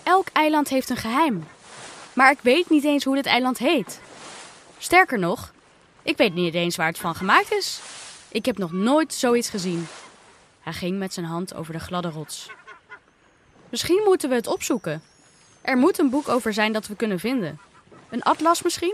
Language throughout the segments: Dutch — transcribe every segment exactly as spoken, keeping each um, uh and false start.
elk eiland heeft een geheim. Maar ik weet niet eens hoe dit eiland heet. Sterker nog, ik weet niet eens waar het van gemaakt is. Ik heb nog nooit zoiets gezien. Hij ging met zijn hand over de gladde rots. Misschien moeten we het opzoeken. Er moet een boek over zijn dat we kunnen vinden. Een atlas misschien?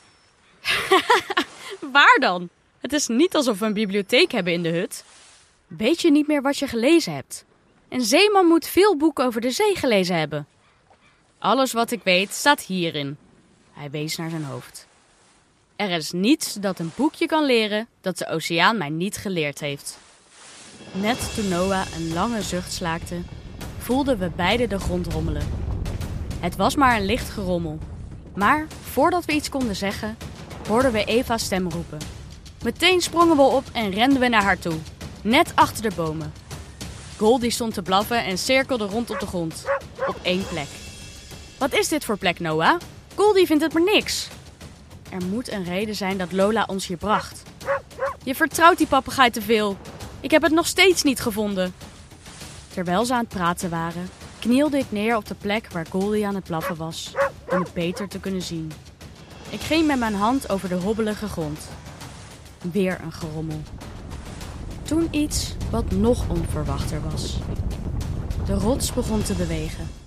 Waar dan? Het is niet alsof we een bibliotheek hebben in de hut. Weet je niet meer wat je gelezen hebt? Een zeeman moet veel boeken over de zee gelezen hebben. Alles wat ik weet staat hierin. Hij wees naar zijn hoofd. Er is niets dat een boekje kan leren dat de oceaan mij niet geleerd heeft. Net toen Noah een lange zucht slaakte, voelden we beiden de grond rommelen. Het was maar een licht gerommel. Maar voordat we iets konden zeggen, hoorden we Eva's stem roepen. Meteen sprongen we op en renden we naar haar toe, net achter de bomen. Goldie stond te blaffen en cirkelde rond op de grond, op één plek. Wat is dit voor plek, Noah? Goldie vindt het maar niks. Er moet een reden zijn dat Lola ons hier bracht. Je vertrouwt die papegaai te veel. Ik heb het nog steeds niet gevonden. Terwijl ze aan het praten waren, knielde ik neer op de plek waar Goldie aan het blaffen was, om het beter te kunnen zien. Ik ging met mijn hand over de hobbelige grond. Weer een gerommel. Toen iets wat nog onverwachter was. De rots begon te bewegen.